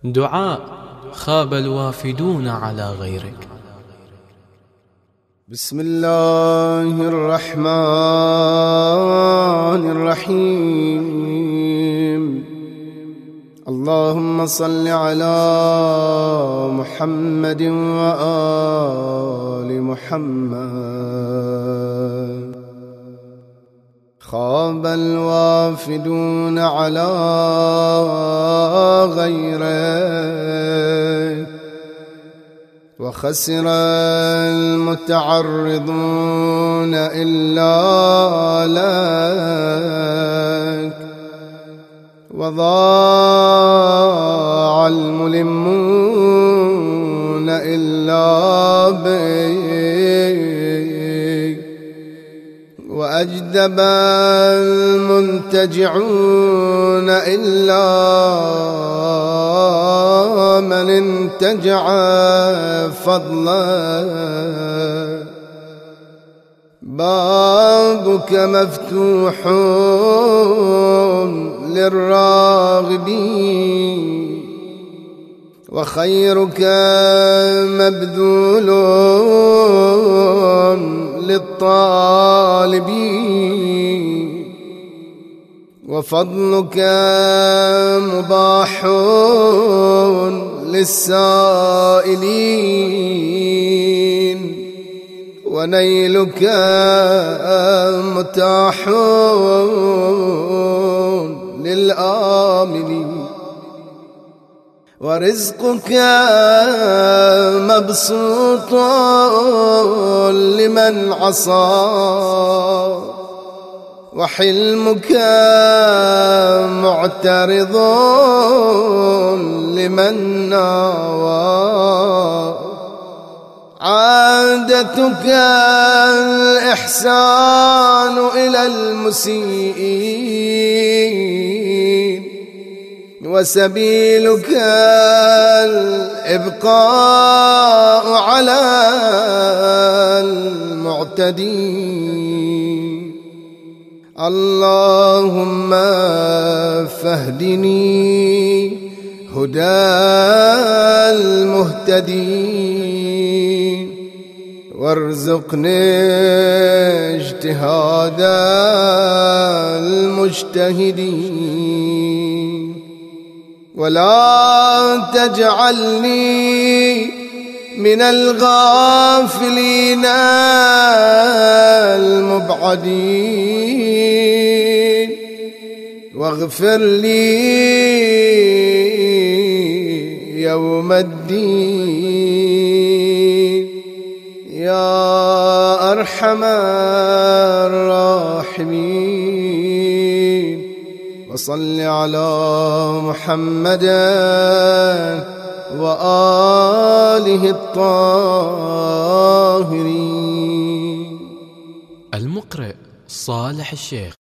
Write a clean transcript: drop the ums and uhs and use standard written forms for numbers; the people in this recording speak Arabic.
دعاء خاب الوافدون على غيرك. بسم الله الرحمن الرحيم. اللهم صل على محمد وآل محمد. خاب الوافدون على غيرك، وخسر المتعرضون إلا لك، وضاع الملمون إلا بك، وأجدب المنتجعون إلا من انتجع فضلك. بابك مفتوح للراغبين، وخيرك مبذول للطالبين، وفضلك مباح للسائلين، ونيلك متاح للآمنين، ورزقك مبسوط لمن عصى، وحلمك معترض لمن ناوى. عادتك الإحسان إلى المسيئين، وسبيلك الإبقاء على المعتدين. اللهم فاهدني هدى المهتدين، وارزقني اجتهاد المجتهدين، ولا تجعلني من الغافلين المبعدين، واغفر لي يوم الدين يا أرحم الراحمين. وصل على محمد وآله الطاهرين. المقرئ صالح الشيخ.